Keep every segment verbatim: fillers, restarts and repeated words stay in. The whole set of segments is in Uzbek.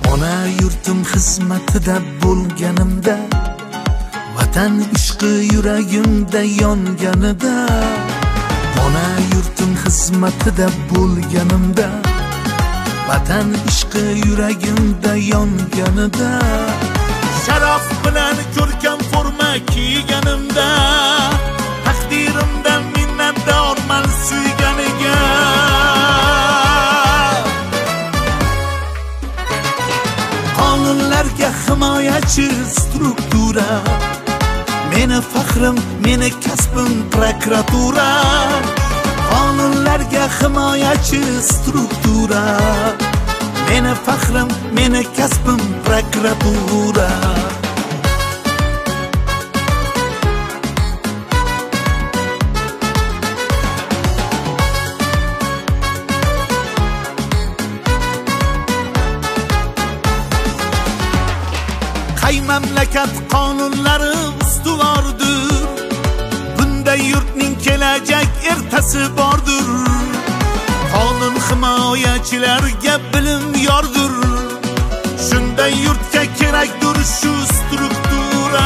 Ona yurtim xizmatida bo'lganimda, vatan ishqi yuragimda yonganida, ona yurtim xizmatida bo'lganimda, vatan ishqi yuragimda yonganida, sharaf bilan ko'rkam forma kiyganimda, taqdirimdan minnatdorman suyganiga. Qonunlarga himoyachi struktura, meni faxrim, meni kasbim prokuratura. Qonunlarga himoyachi struktura, meni faxrim, meni kasbim prokuratura. Qay mamlakat qonunlari ustuvordir, bunda yurtning kelajak ertasi bordir. Qonun himoyachilarga bilim yordir, shunday yurtga kerakdir shu struktura.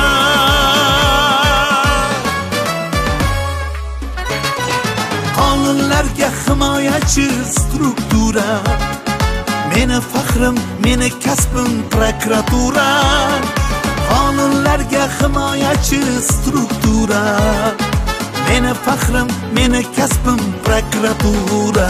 Qonunlarga himoyachi struktura, meni faxrim, meni kasbim prokuratura. Qonunlarga himoyachi struktura, meni faxrim, meni kasbim prokuratura.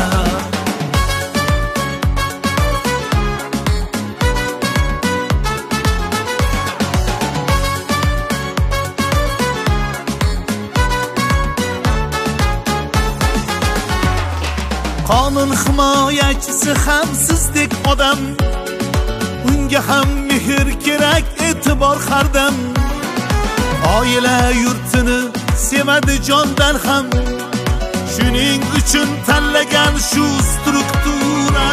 Qonun himoyachisi ham sizdek odam, unga ham mehr kerak, e'tibor hardam. Oila yurtini sevadi jondan ham, shuning uchun tanlagan shu struktura.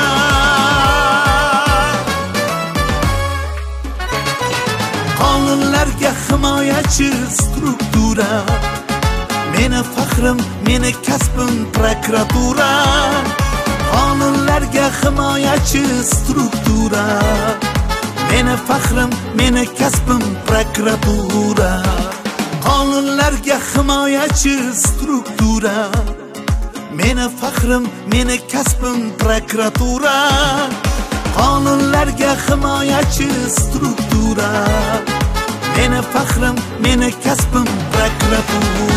Qonunlarga himoyachi struktura, meni faxrim, meni kasbim prokuratura. Qonunlarga himoyachi struktura, meni faxrim, meni kasbim prokuratura. Qonunlarga himoyachi struktura, meni faxrim, meni kasbim prokuratura. Qonunlarga himoyachi struktura, meni faxrim, meni kasbim prokuratura.